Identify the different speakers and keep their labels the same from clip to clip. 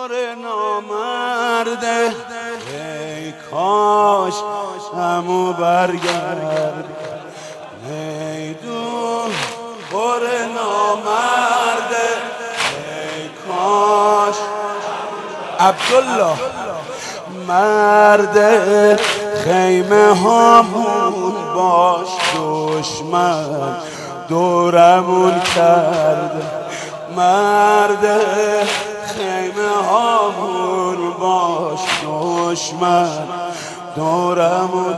Speaker 1: پر نامرده ای کاش همو برگرد میدون پر نامرده ای کاش عبدالله مرده خیمه هامون باش دشمن دورمون کرده مرده خیمه هامون باش دشمن دورمون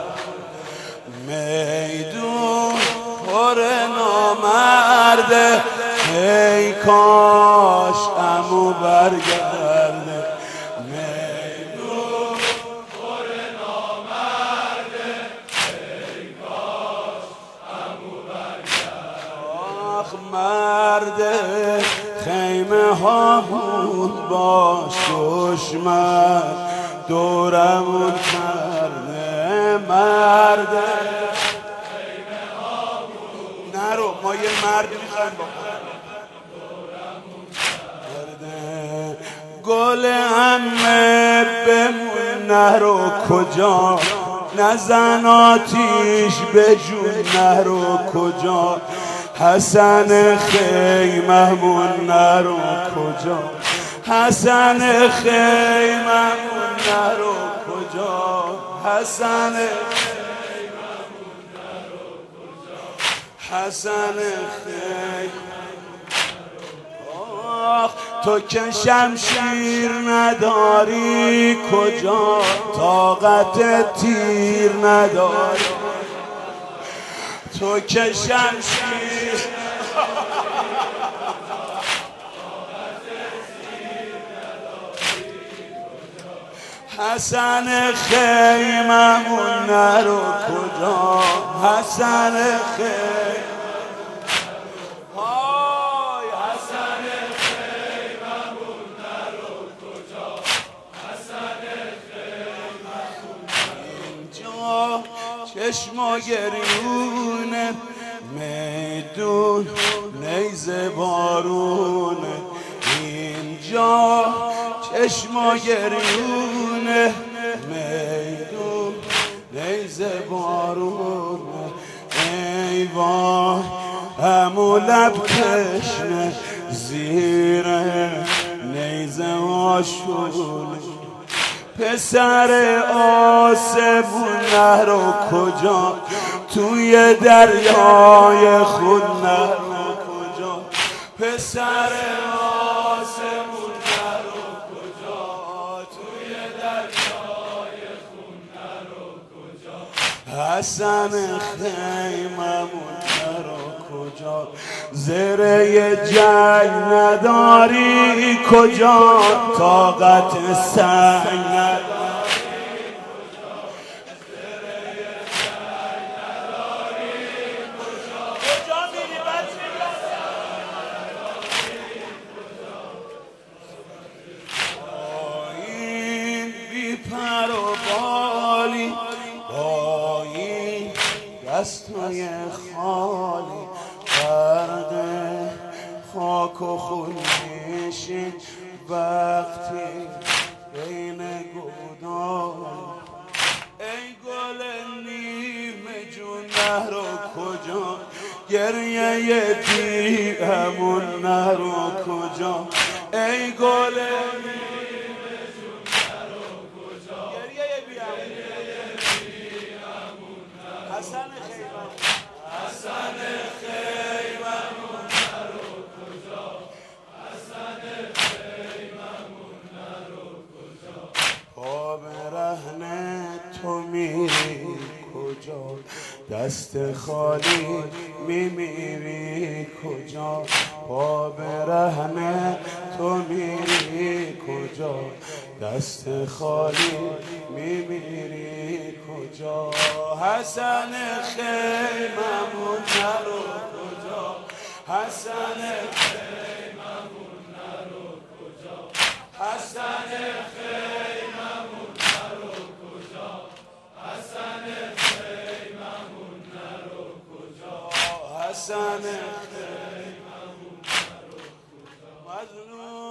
Speaker 1: میدون پر نامرده ای کاش عمو برگرده میدون پر نامرده ای کاش عمو برگرده آخ مرده خیمه هامون باش دشمن دورمون کرده مرده خیمه هامون نرو ما یه مرد میخوایم با کرده گل همه بمون نرو کجا نزن آتیش به جون نرو کجا حسن خیممون نرو کجا حسن خیممون نرو کجا حسن خیممون نرو کجا حسن خیممون آخ تو که شمشیر نداری کجا طاقت تیر نداری تو که شمشیر حسن خیممون نرو کجا حسن خیممون های حسن خیممون نرو کجا حسن خیممون اینجا چشم و گریونه میدون نیزه بارونه اینجا چشم و گریونه میدون نیزه بارونه ای وای همو لب تشنه زیر نیزه آشونه پسر آسمون نرو کجا توی دریای خود نرو کجا پسر آسمون نرو کجا توی دریای خود نرو کجا حسن خیممون نرو کجا زره جنگ نداری کجا طاقت سنگ نداری کجا زره جنگ نداری کجا کجا میری بچه این بی پر و بالی با این دستای خالی غرق خاک و خون میشین وقتی بین گودال ای گل نیمه جون نرو کجا گریه دیمون نرو کجا ای گل نیمه جون نرو کجا گریه دیمون نرو حسن خیممون حسن خیممون نرو کجا حسن خیممون نرو کجا پا برهنه تو میری کجا دست خالی میمیری کجا پا برهنه تو میری کجا دست خالی میمیری کجا حسن خیممون نرو کجا حسن خیممون نرو کجا حسن خیممون نرو کجا حسن خیممون نرو کجا حسن خیممون نرو کجا مظلوم